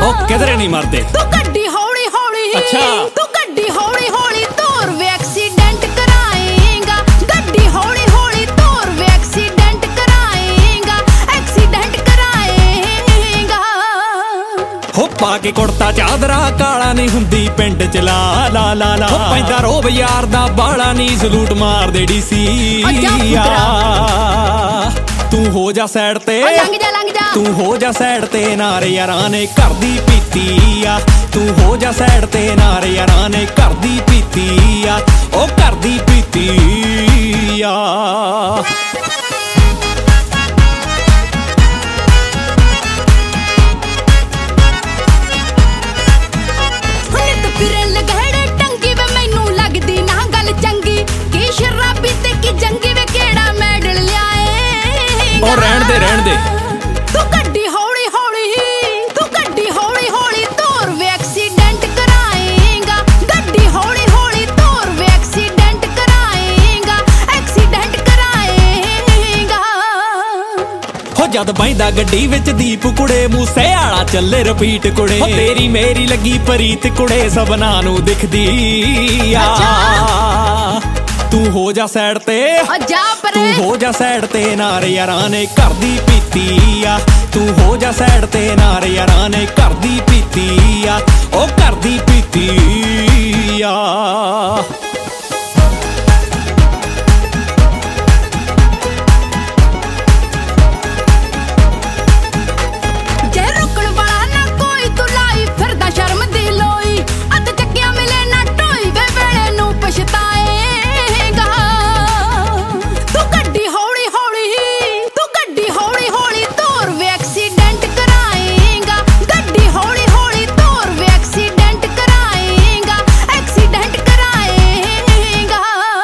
ਉਹ ਕਿਧਰੇ ਨਹੀਂ ਮਰਦੇ। ਤੂੰ ਗੱਡੀ ਹੌਲੀ ਹੌਲੀ, ਅੱਛਾ ਤੂੰ ਗੱਡੀ ਹੌਲੀ ਹੌਲੀ ਤੋਰ ਵੇ ਐਕਸੀਡੈਂਟ ਕਰਾਏਗਾ। ਗੱਡੀ ਹੌਲੀ ਹੌਲੀ ਤੋਰ ਵੇ ਐਕਸੀਡੈਂਟ ਕਰਾਏਗਾ, ਐਕਸੀਡੈਂਟ ਕਰਾਏਗਾ। ਹੋ ਪਾ ਕੇ ਕੁੜਤਾ ਚਾਦਰਾ ਕਾਲਾ ਨਹੀਂ ਹੁੰਦੀ ਪਿੰਡ ਚ ਲਾ ਲਾ ਲਾ ਲਾ। ਪੈਂਦਾ ਰੋਬ ਯਾਰ ਦਾ ਬਾਲਾ ਨਹੀਂ ਸਲੂਟ ਮਾਰਦੇ ਡੀਸੀ। ਤੂੰ ਹੋ ਜਾ ਸਾਈਡ ਤੇ, ਲੰਘ ਜਾ ਲੰਘ ਜਾ। ਤੂੰ ਹੋ ਜਾ ਸਾਈਡ ਤੇ ਨਾਰੇ ਯਾਰਾਂ ਨੇ ਘਰ ਦੀ ਪੀਤੀ ਆ। ਤੂੰ ਹੋ ਜਾ ਸਾਈਡ ਤੇ ਨਾਰੇ ਯਾਰਾਂ ਨੇ ਘਰ ਦੀ ਪੀਤੀ ਆ, ਉਹ ਘਰ ਦੀ ਪੀਤੀ ਆ। ਫਿਰਨ ਲਗੜੇ ਟੰਗੀ ਵੇ ਮੈਨੂੰ ਲੱਗਦੀ ਨਾ ਗੱਲ ਚੰਗੀ। ਕੀ ਸ਼ਰਾਬੀ ਤੇ ਕੀ ਜੰਗੀ ਵੇ ਕਿਹੜਾ ਮੈਡਲ ਲਿਆਏਗਾ। ਉਹ ਰਹਿਣ ਦੇ ਰਹਿਣ ਦੇ। ਤੂੰ ਗੱਡੀ ਹੌਲੀ ਹੌਲੀ, ਤੂੰ ਗੱਡੀ ਹੌਲੀ ਹੌਲੀ ਤੋਰ ਵੇ ਐਕਸੀਡੈਂਟ ਕਰਾਏਗਾ। ਗੱਡੀ ਹੌਲੀ ਹੌਲੀ ਤੋਰ ਵੇ ਐਕਸੀਡੈਂਟ ਕਰਾਏਗਾ, ਐਕਸੀਡੈਂਟ ਕਰਾਏਗਾ। ਹੋ ਜਦ ਬੈਂਦਾ ਗੱਡੀ ਵਿੱਚ ਦੀਪ ਕੁੜੇ ਮੂਸੇ ਵਾਲਾ ਚੱਲੇ ਰਿਪੀਟ ਕੁੜੇ। ਤੇਰੀ ਮੇਰੀ ਲੱਗੀ ਪ੍ਰੀਤ ਕੁੜੇ ਸਭਨਾਂ ਨੂੰ ਦਿਖਦੀ ਆ। ਤੂੰ ਹੋ ਜਾ ਸਾਈਡ ਤੇ, ਤੂੰ ਹੋ ਜਾ ਸਾਈਡ ਤੇ ਨਾਰੇ ਯਾਰਾਂ ਨੇ ਘਰ ਦੀ ਪੀਤੀ ਆ। ਤੂੰ ਹੋ ਜਾ ਸਾਈਡ ਤੇ ਨਾਰੇ ਯਾਰਾਂ ਨੇ ਘਰ ਦੀ ਪੀਤੀ ਆ, ਉਹ ਘਰ ਦੀ ਪੀਤੀ ਆ। ਜੇ ਰੁਕਣ ਵਾਲਾ ਨਾ ਕੋਈ ਤੂੰ ਲਾਈ ਫਿਰਦਾ ਸ਼ਰਮ ਦੀ ਲੋਈ। ਅੱਧ ਚੱਕਿਆ ਮਿਲੇ ਨਾ ਢੋਈ ਵੇ ਵੇਲੇ ਨੂੰ ਪਛਤਾਏਗਾ। ਤੂੰ ਗੱਡੀ ਹੌਲੀ ਹੌਲੀ, ਤੂੰ ਗੱਡੀ ਹੌਲੀ ਹੌਲੀ ਤੋਰ ਵੇ ਐਕਸੀਡੈਂਟ ਕਰਾਏਗਾ। ਗੱਡੀ ਹੌਲੀ ਹੌਲੀ ਤੋਰ ਵੇ ਐਕਸੀਡੈਂਟ ਕਰਾਏਗਾ, ਐਕਸੀਡੈਂਟ ਕਰਾਏਗਾ।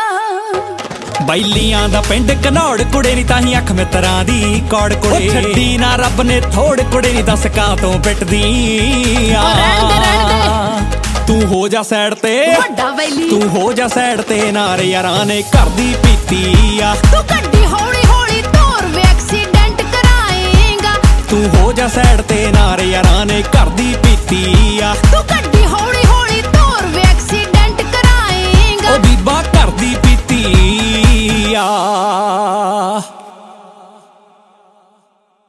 ਬੈਲੀਆਂ ਦਾ ਪਿੰਡ ਘਨੌੜ ਕੁੜੇ ਨੀ ਤਾਹੀਂ ਅੱਖ ਮਿੱਤਰਾਂ ਦੀ ਕੌੜ ਕੁੜੇ। ਛੱਡੀ ਨਾ ਰੱਬ ਨੇ ਥੋੜ ਕੁੜੇ ਨੀ ਦੱਸ ਕਾਂ ਤੋਂ ਪਿੱਟਦੀ ਆ। ਤੂੰ ਹੋ ਜਾ ਸਾਈਡ ਤੇ, ਤੂੰ ਹੋ ਜਾ ਸਾਈਡ ਤੇ ਨਾਰੇ ਯਾਰਾਂ ਨੇ ਘਰ ਦੀ ਪੀਤੀ ਆ। ਤੂੰ ਗੱਡੀ ਹੌਲੀ ਹੌਲੀ ਤੋਰ ਵੇ ਐਕਸੀਡੈਂਟ ਕਰਾਏਗਾ। ਤੂੰ ਹੋ ਜਾ ਸਾਈਡ ਤੇ ਨਾਰੇ ਯਾਰਾਂ ਨੇ ਘਰ ਦੀ ਪੀਤੀ ਆ। ਤੂੰ ਗੱਡੀ ਹੌਲੀ ਹੌਲੀ ਤੋਰ ਵੇ ਐਕਸੀਡੈਂਟ ਕਰਾਏਗਾ। ਉਹ ਬੀਬਾ ਘਰ ਦੀ ਪੀਤੀ ਆ।